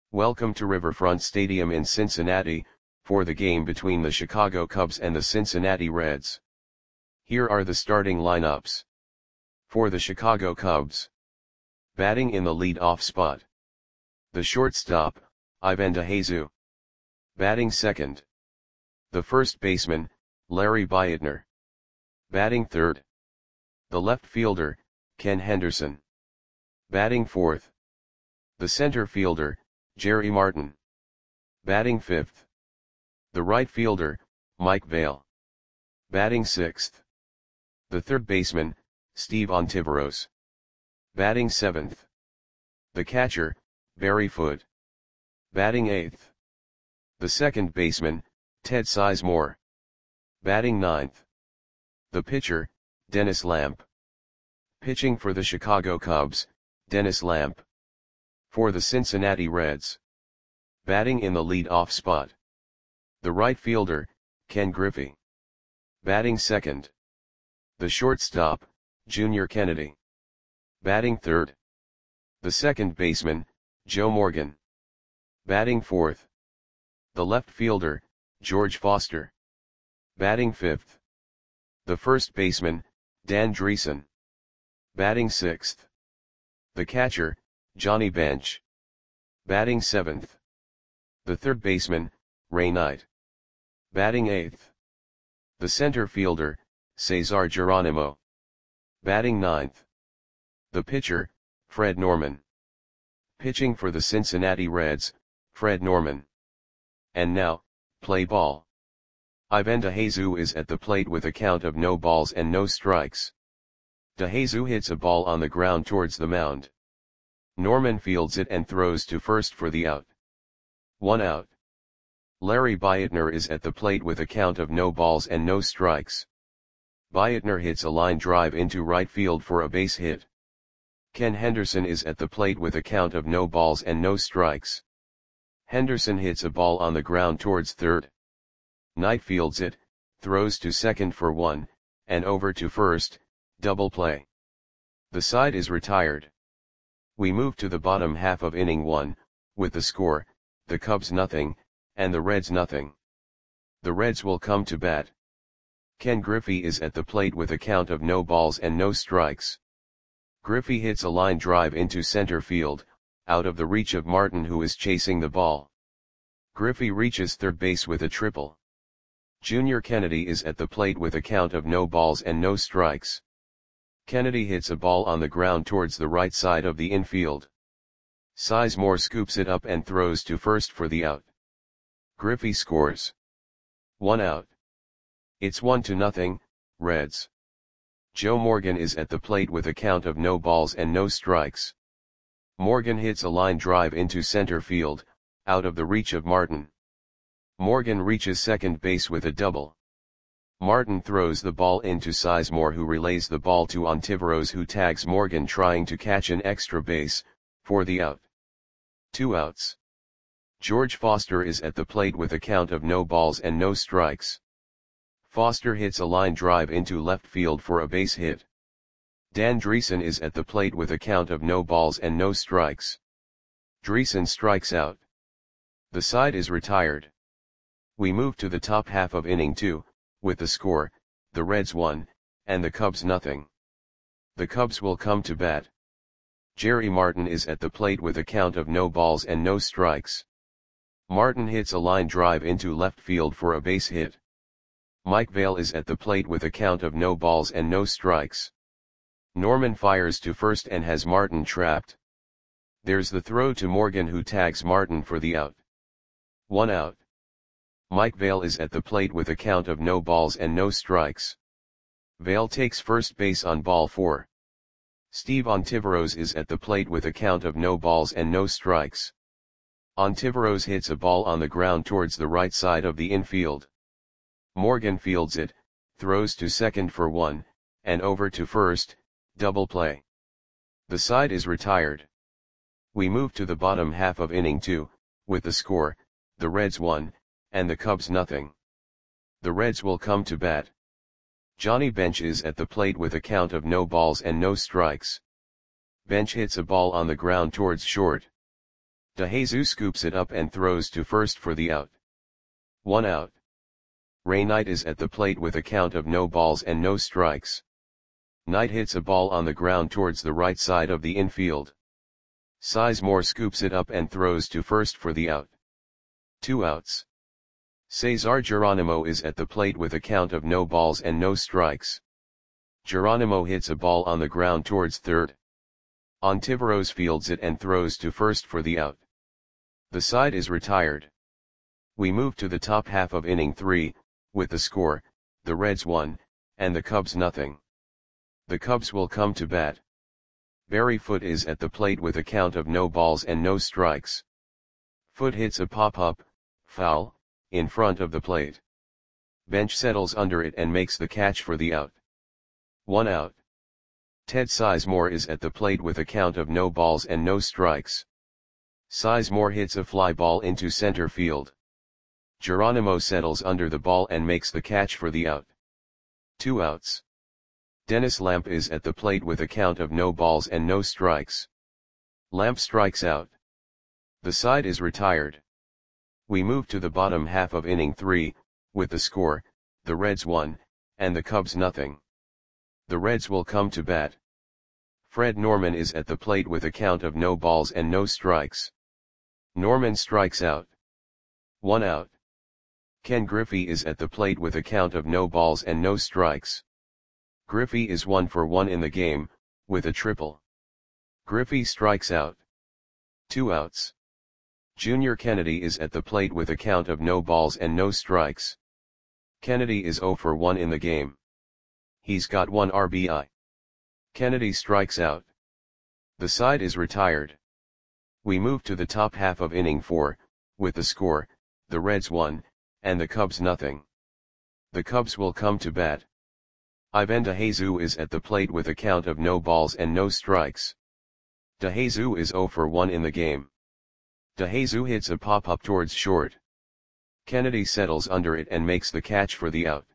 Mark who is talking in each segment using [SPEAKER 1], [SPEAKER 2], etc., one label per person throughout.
[SPEAKER 1] Welcome to Riverfront Stadium in Cincinnati, for the game between the Chicago Cubs and the Cincinnati Reds. Here are the starting lineups. For the Chicago Cubs. Batting in the lead-off spot. The shortstop, Ivan DeJesus. Batting second. The first baseman, Larry Beitner. Batting third. The left fielder, Ken Henderson. Batting fourth. The center fielder, Jerry Martin. Batting fifth. The right fielder, Mike Vail. Batting sixth. The third baseman, Steve Ontiveros. Batting seventh. The catcher, Barry Foote. Batting eighth. The second baseman, Ted Sizemore. Batting ninth. The pitcher, Dennis Lamp. Pitching for the Chicago Cubs, Dennis Lamp. For the Cincinnati Reds. Batting in the lead-off spot. The right fielder, Ken Griffey. Batting second. The shortstop, Junior Kennedy. Batting third. The second baseman, Joe Morgan. Batting fourth. The left fielder, George Foster. Batting fifth. The first baseman, Dan Driessen. Batting sixth. The catcher, Johnny Bench. Batting seventh. The third baseman, Ray Knight. Batting eighth. The center fielder, Cesar Geronimo. Batting ninth. The pitcher, Fred Norman. Pitching for the Cincinnati Reds, Fred Norman. And now, play ball. Ivan DeJesus is at the plate with a count of no balls and no strikes. DeJesus hits a ball on the ground towards the mound. Norman fields it and throws to first for the out. 1 out. Larry Beitner is at the plate with a count of no balls and no strikes. Beitner hits a line drive into right field for a base hit. Ken Henderson is at the plate with a count of no balls and no strikes. Henderson hits a ball on the ground towards third. Knight fields it, throws to second for 1, and over to first, double play. The side is retired. We move to the bottom half of inning 1, with the score, the Cubs nothing, and the Reds nothing. The Reds will come to bat. Ken Griffey is at the plate with a count of no balls and no strikes. Griffey hits a line drive into center field, out of the reach of Martin, who is chasing the ball. Griffey reaches third base with a triple. Junior Kennedy is at the plate with a count of no balls and no strikes. Kennedy hits a ball on the ground towards the right side of the infield. Sizemore scoops it up and throws to first for the out. Griffey scores. 1 out. It's 1-0, Reds. Joe Morgan is at the plate with a count of no balls and no strikes. Morgan hits a line drive into center field, out of the reach of Martin. Morgan reaches second base with a double. Martin throws the ball into Sizemore, who relays the ball to Ontiveros, who tags Morgan trying to catch an extra base, for the out. 2 outs. George Foster is at the plate with a count of no balls and no strikes. Foster hits a line drive into left field for a base hit. Dan Driessen is at the plate with a count of no balls and no strikes. Driessen strikes out. The side is retired. We move to the top half of inning 2, with the score, the Reds 1, and the Cubs nothing. The Cubs will come to bat. Jerry Martin is at the plate with a count of no balls and no strikes. Martin hits a line drive into left field for a base hit. Mike Vail is at the plate with a count of no balls and no strikes. Norman fires to first and has Martin trapped. There's the throw to Morgan, who tags Martin for the out. 1 out. Mike Vail is at the plate with a count of no balls and no strikes. Vail takes first base on ball 4. Steve Ontiveros is at the plate with a count of no balls and no strikes. Ontiveros hits a ball on the ground towards the right side of the infield. Morgan fields it, throws to second for 1, and over to first, double play. The side is retired. We move to the bottom half of inning 2, with the score, the Reds 1, and the Cubs nothing. The Reds will come to bat. Johnny Bench is at the plate with a count of no balls and no strikes. Bench hits a ball on the ground towards short. DeJesus scoops it up and throws to first for the out. 1 out. Ray Knight is at the plate with a count of no balls and no strikes. Knight hits a ball on the ground towards the right side of the infield. Sizemore scoops it up and throws to first for the out. 2 outs. Cesar Geronimo is at the plate with a count of no balls and no strikes. Geronimo hits a ball on the ground towards third. Ontiveros fields it and throws to first for the out. The side is retired. We move to the top half of inning 3, with the score, the Reds 1, and the Cubs nothing. The Cubs will come to bat. Barry Foote is at the plate with a count of no balls and no strikes. Foote hits a pop-up, foul, in front of the plate. Bench settles under it and makes the catch for the out. 1 out. Ted Sizemore is at the plate with a count of no balls and no strikes. Sizemore hits a fly ball into center field. Geronimo settles under the ball and makes the catch for the out. 2 outs. Dennis Lamp is at the plate with a count of no balls and no strikes. Lamp strikes out. The side is retired. We move to the bottom half of inning 3, with the score, the Reds 1, and the Cubs nothing. The Reds will come to bat. Fred Norman is at the plate with a count of no balls and no strikes. Norman strikes out. 1 out. Ken Griffey is at the plate with a count of no balls and no strikes. Griffey is 1 for 1 in the game, with a triple. Griffey strikes out. 2 outs. Junior Kennedy is at the plate with a count of no balls and no strikes. Kennedy is 0 for 1 in the game. He's got 1 RBI. Kennedy strikes out. The side is retired. We move to the top half of inning 4, with the score, the Reds 1, and the Cubs nothing. The Cubs will come to bat. Ivan DeJesus is at the plate with a count of no balls and no strikes. DeJesus is 0 for 1 in the game. DeJesus hits a pop-up towards short. Kennedy settles under it and makes the catch for the out.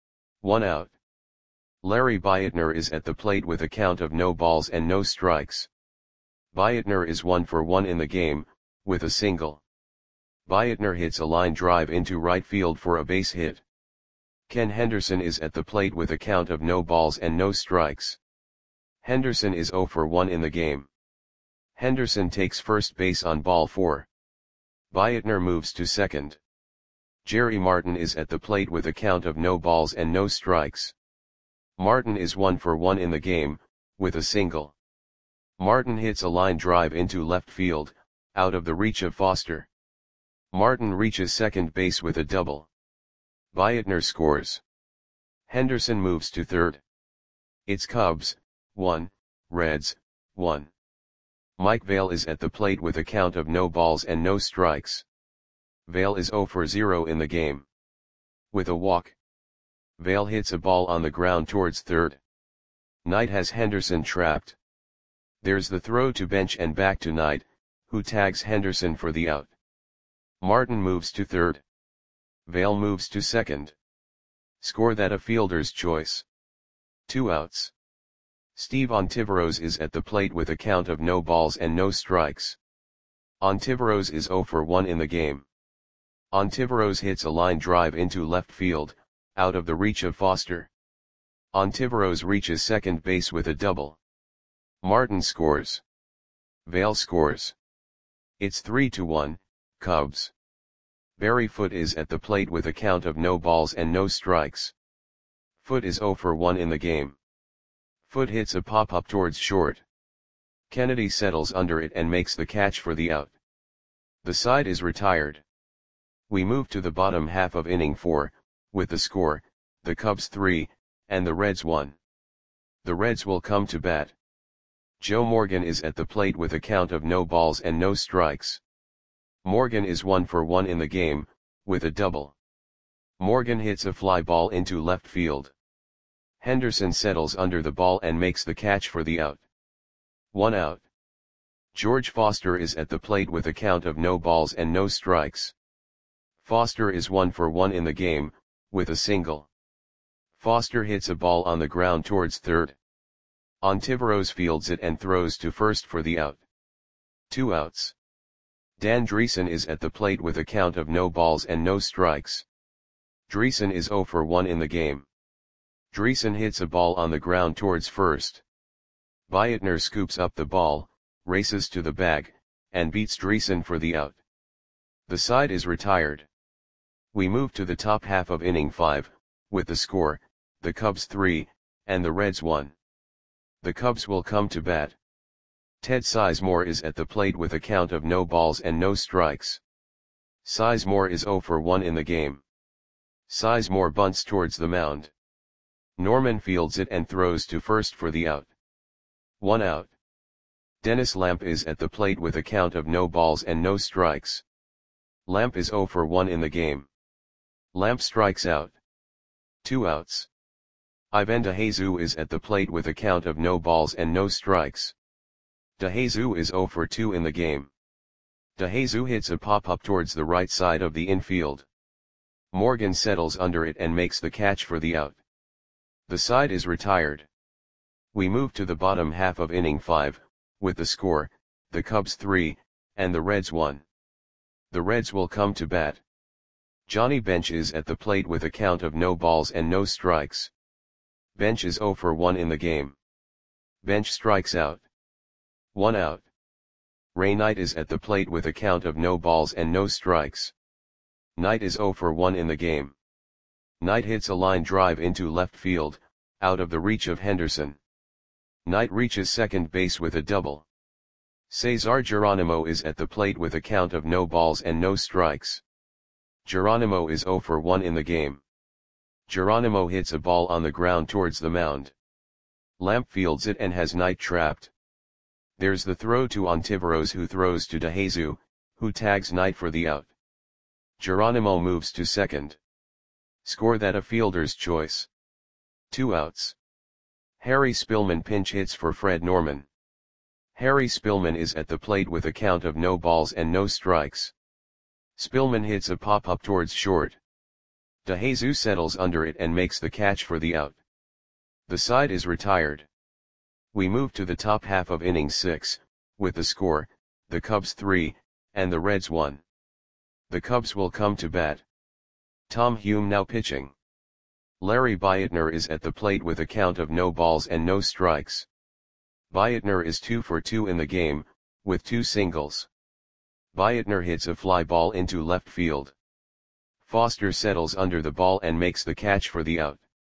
[SPEAKER 1] 1 out. Larry Beitner is at the plate with a count of no balls and no strikes. Beitner is 1 for 1 in the game, with a single. Beitner hits a line drive into right field for a base hit. Ken Henderson is at the plate with a count of no balls and no strikes. Henderson is 0 for 1 in the game. Henderson takes first base on ball 4. Beitner moves to second. Jerry Martin is at the plate with a count of no balls and no strikes. Martin is 1 for 1 in the game, with a single. Martin hits a line drive into left field, out of the reach of Foster. Martin reaches second base with a double. Beitner scores. Henderson moves to third. It's Cubs, 1, Reds, 1. Mike Vail is at the plate with a count of no balls and no strikes. Vail is 0 for 0 in the game. With a walk. Vail hits a ball on the ground towards third. Knight has Henderson trapped. There's the throw to bench and back to Knight, who tags Henderson for the out. Martin moves to third. Vail moves to second. Score that a fielder's choice. 2 outs. Steve Ontiveros is at the plate with a count of no balls and no strikes. Ontiveros is 0 for 1 in the game. Ontiveros hits a line drive into left field, out of the reach of Foster. Ontiveros reaches second base with a double. Martin scores. Vail scores. It's 3-1, Cubs. Barry Foote is at the plate with a count of no balls and no strikes. Foote is 0 for 1 in the game. Foote hits a pop-up towards short. Kennedy settles under it and makes the catch for the out. The side is retired. We move to the bottom half of inning 4, with the score, the Cubs 3, and the Reds 1. The Reds will come to bat. Joe Morgan is at the plate with a count of no balls and no strikes. Morgan is 1 for 1 in the game, with a double. Morgan hits a fly ball into left field. Henderson settles under the ball and makes the catch for the out. 1 out. George Foster is at the plate with a count of no balls and no strikes. Foster is 1 for 1 in the game, with a single. Foster hits a ball on the ground towards third. Ontiveros fields it and throws to first for the out. 2 outs. Dan Dreesen is at the plate with a count of no balls and no strikes. Dreesen is 0 for 1 in the game. Dreesen hits a ball on the ground towards first. Beitner scoops up the ball, races to the bag, and beats Dreesen for the out. The side is retired. We move to the top half of inning 5, with the score, the Cubs 3, and the Reds 1. The Cubs will come to bat. Ted Sizemore is at the plate with a count of no balls and no strikes. Sizemore is 0 for 1 in the game. Sizemore bunts towards the mound. Norman fields it and throws to first for the out. 1 out. Dennis Lamp is at the plate with a count of no balls and no strikes. Lamp is 0 for 1 in the game. Lamp strikes out. 2 outs. Ivan DeJesus is at the plate with a count of no balls and no strikes. DeJesus is 0 for 2 in the game. DeJesus hits a pop-up towards the right side of the infield. Morgan settles under it and makes the catch for the out. The side is retired. We move to the bottom half of inning 5, with the score, the Cubs 3, and the Reds 1. The Reds will come to bat. Johnny Bench is at the plate with a count of no balls and no strikes. Bench is 0 for 1 in the game. Bench strikes out. 1 out. Ray Knight is at the plate with a count of no balls and no strikes. Knight is 0 for 1 in the game. Knight hits a line drive into left field, out of the reach of Henderson. Knight reaches second base with a double. Cesar Geronimo is at the plate with a count of no balls and no strikes. Geronimo is 0 for 1 in the game. Geronimo hits a ball on the ground towards the mound. Lamp fields it and has Knight trapped. There's the throw to Ontiveros, who throws to DeJesus, who tags Knight for the out. Geronimo moves to second. Score that a fielder's choice. 2 outs. Harry Spillman pinch hits for Fred Norman. Harry Spillman is at the plate with a count of no balls and no strikes. Spillman hits a pop-up towards short. DeJesus settles under it and makes the catch for the out. The side is retired. We move to the top half of inning 6, with the score, the Cubs 3, and the Reds 1. The Cubs will come to bat. Tom Hume now pitching. Larry Beitner is at the plate with a count of no balls and no strikes. Beitner is 2 for 2 in the game, with 2 singles. Beitner hits a fly ball into left field. Foster settles under the ball and makes the catch for the out.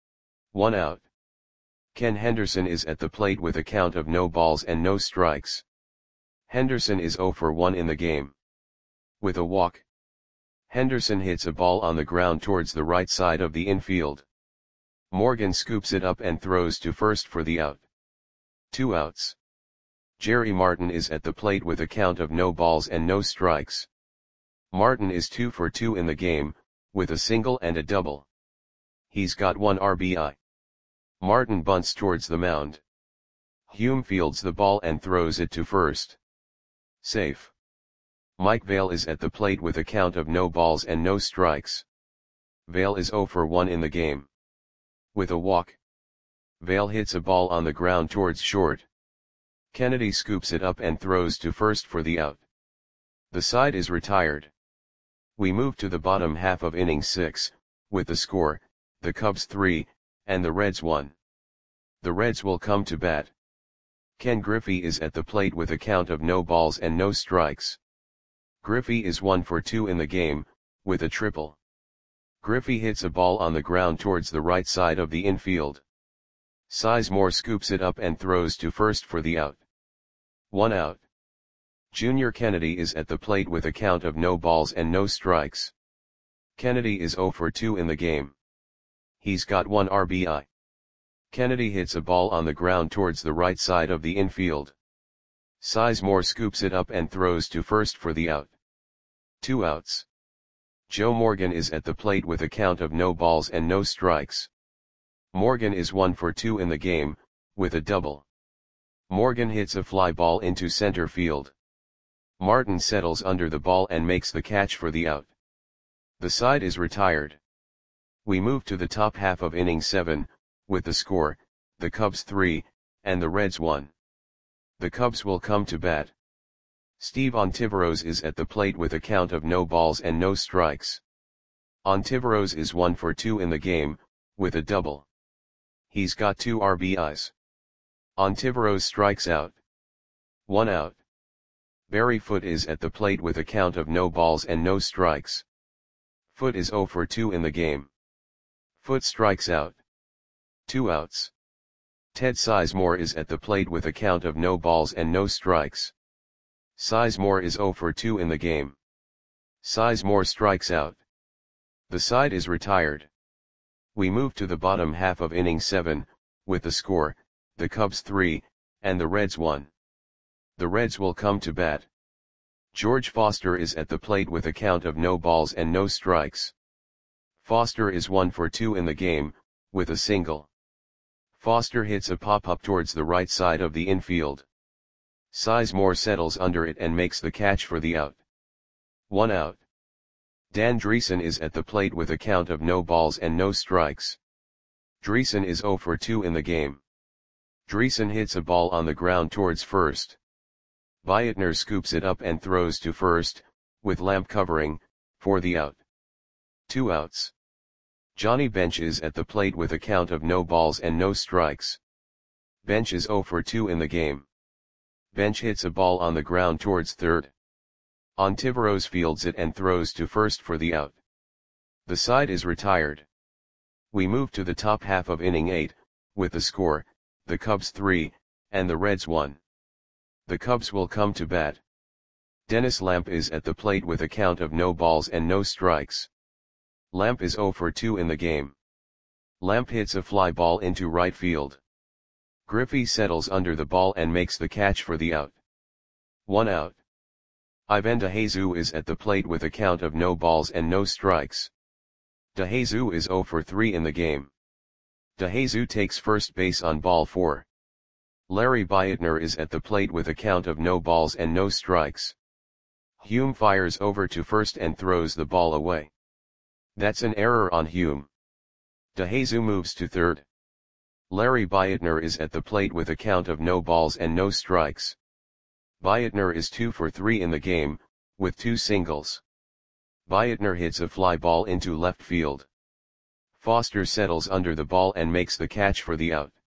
[SPEAKER 1] 1 out. Ken Henderson is at the plate with a count of no balls and no strikes. Henderson is 0 for 1 in the game. With a walk, Henderson hits a ball on the ground towards the right side of the infield. Morgan scoops it up and throws to first for the out. 2 outs. Jerry Martin is at the plate with a count of no balls and no strikes. Martin is 2 for 2 in the game, with a single and a double. He's got 1 RBI. Martin bunts towards the mound. Hume fields the ball and throws it to first. Safe. Mike Vail is at the plate with a count of no balls and no strikes. Vail is 0 for 1 in the game. With a walk, Vail hits a ball on the ground towards short. Kennedy scoops it up and throws to first for the out. The side is retired. We move to the bottom half of inning 6, with the score, the Cubs 3, and the Reds 1. The Reds will come to bat. Ken Griffey is at the plate with a count of no balls and no strikes. Griffey is 1 for 2 in the game, with a triple. Griffey hits a ball on the ground towards the right side of the infield. Sizemore scoops it up and throws to first for the out. 1 out. Junior Kennedy is at the plate with a count of no balls and no strikes. Kennedy is 0 for 2 in the game. He's got 1 RBI. Kennedy hits a ball on the ground towards the right side of the infield. Sizemore scoops it up and throws to first for the out. 2 outs. Joe Morgan is at the plate with a count of no balls and no strikes. Morgan is 1 for 2 in the game, with a double. Morgan hits a fly ball into center field. Martin settles under the ball and makes the catch for the out. The side is retired. We move to the top half of inning 7, with the score, the Cubs 3, and the Reds 1. The Cubs will come to bat. Steve Ontiveros is at the plate with a count of no balls and no strikes. Ontiveros is 1 for 2 in the game, with a double. He's got 2 RBIs. Ontiveros strikes out. 1 out. Barry Foote is at the plate with a count of no balls and no strikes. Foote is 0 for 2 in the game. Foote strikes out. 2 outs. Ted Sizemore is at the plate with a count of no balls and no strikes. Sizemore is 0 for 2 in the game. Sizemore strikes out. The side is retired. We move to the bottom half of inning 7, with the score, the Cubs 3, and the Reds 1. The Reds will come to bat. George Foster is at the plate with a count of no balls and no strikes. Foster is 1 for 2 in the game, with a single. Foster hits a pop-up towards the right side of the infield. Sizemore settles under it and makes the catch for the out. 1 out. Dan Dreesen is at the plate with a count of no balls and no strikes. Dreesen is 0 for 2 in the game. Dreesen hits a ball on the ground towards first. Beitner scoops it up and throws to first, with Lamp covering, for the out. 2 outs. Johnny Bench is at the plate with a count of no balls and no strikes. Bench is 0 for 2 in the game. Bench hits a ball on the ground towards third. Ontiveros fields it and throws to first for the out. The side is retired. We move to the top half of inning 8, with the score, the Cubs 3, and the Reds 1. The Cubs will come to bat. Dennis Lamp is at the plate with a count of no balls and no strikes. Lamp is 0 for 2 in the game. Lamp hits a fly ball into right field. Griffey settles under the ball and makes the catch for the out. 1 out. Ivan DeJesus is at the plate with a count of no balls and no strikes. DeJesus is 0 for 3 in the game. DeJesus takes first base on ball 4. Larry Beitner is at the plate with a count of no balls and no strikes. Hume fires over to first and throws the ball away. That's an error on Hume. DeJesus moves to third. Larry Beitner is at the plate with a count of no balls and no strikes. Beitner is 2 for 3 in the game, with 2 singles. Beitner hits a fly ball into left field. Foster settles under the ball and makes the catch for the out.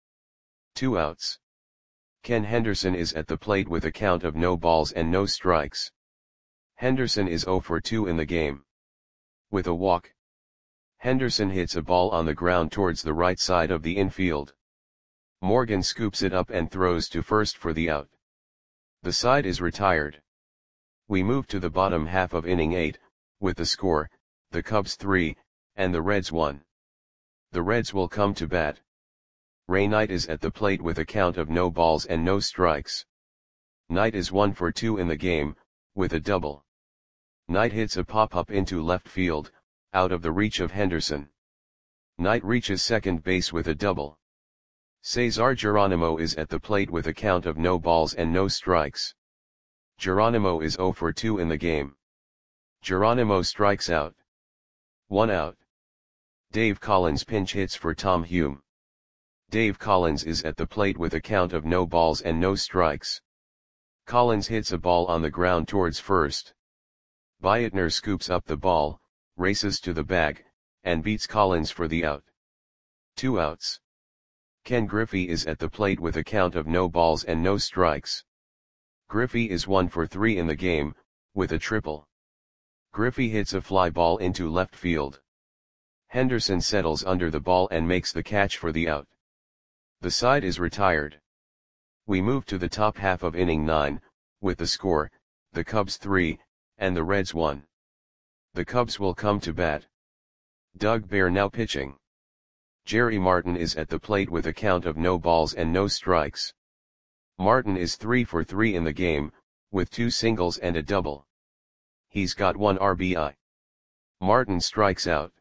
[SPEAKER 1] 2 outs. Ken Henderson is at the plate with a count of no balls and no strikes. Henderson is 0 for 2 in the game. With a walk, Henderson hits a ball on the ground towards the right side of the infield. Morgan scoops it up and throws to first for the out. The side is retired. We move to the bottom half of inning 8, with the score, the Cubs 3, and the Reds 1. The Reds will come to bat. Ray Knight is at the plate with a count of no balls and no strikes. Knight is 1 for 2 in the game, with a double. Knight hits a pop-up into left field, out of the reach of Henderson. Knight reaches second base with a double. Cesar Geronimo is at the plate with a count of no balls and no strikes. Geronimo is 0 for 2 in the game. Geronimo strikes out. 1 out. Dave Collins pinch hits for Tom Hume. Dave Collins is at the plate with a count of no balls and no strikes. Collins hits a ball on the ground towards first. Beitner scoops up the ball, races to the bag, and beats Collins for the out. 2 outs. Ken Griffey is at the plate with a count of no balls and no strikes. Griffey is 1 for 3 in the game, with a triple. Griffey hits a fly ball into left field. Henderson settles under the ball and makes the catch for the out. The side is retired. We move to the top half of inning 9, with the score, the Cubs 3, and the Reds 1. The Cubs will come to bat. Doug Bear now pitching. Jerry Martin is at the plate with a count of no balls and no strikes. Martin is 3 for 3 in the game, with 2 singles and a double. He's got 1 RBI. Martin strikes out.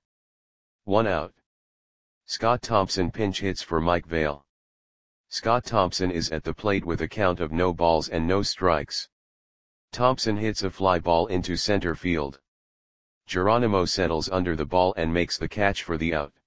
[SPEAKER 1] 1 out. Scott Thompson pinch hits for Mike Vail. Scott Thompson is at the plate with a count of no balls and no strikes. Thompson hits a fly ball into center field. Geronimo settles under the ball and makes the catch for the out.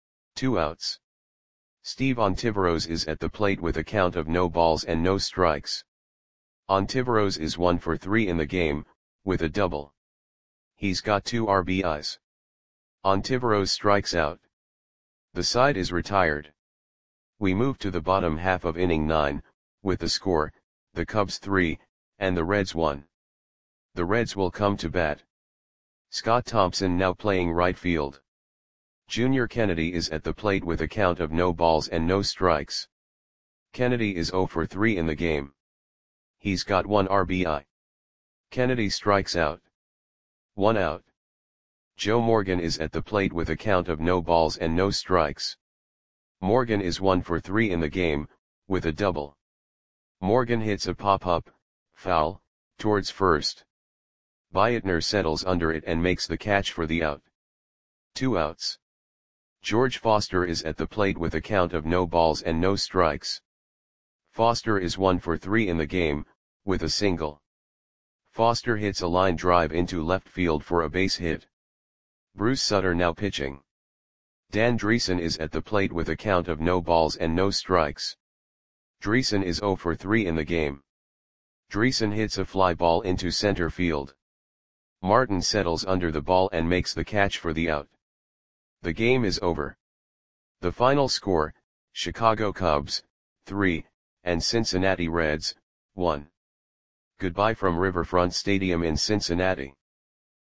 [SPEAKER 1] 2 outs. Steve Ontiveros is at the plate with a count of no balls and no strikes. Ontiveros is 1 for 3 in the game, with a double. He's got 2 RBIs. Ontiveros strikes out. The side is retired. We move to the bottom half of inning 9, with the score, the Cubs 3, and the Reds 1. The Reds will come to bat. Scott Thompson now playing right field. Junior Kennedy is at the plate with a count of no balls and no strikes. Kennedy is 0 for 3 in the game. He's got 1 RBI. Kennedy strikes out. 1 out. Joe Morgan is at the plate with a count of no balls and no strikes. Morgan is 1 for 3 in the game, with a double. Morgan hits a pop-up, foul, towards first. Beitner settles under it and makes the catch for the out. 2 outs. George Foster is at the plate with a count of no balls and no strikes. Foster is 1 for 3 in the game, with a single. Foster hits a line drive into left field for a base hit. Bruce Sutter now pitching. Dan Dreesen is at the plate with a count of no balls and no strikes. Dreesen is 0 for 3 in the game. Dreesen hits a fly ball into center field. Martin settles under the ball and makes the catch for the out. The game is over. The final score, Chicago Cubs, 3, and Cincinnati Reds, 1. Goodbye from Riverfront Stadium in Cincinnati.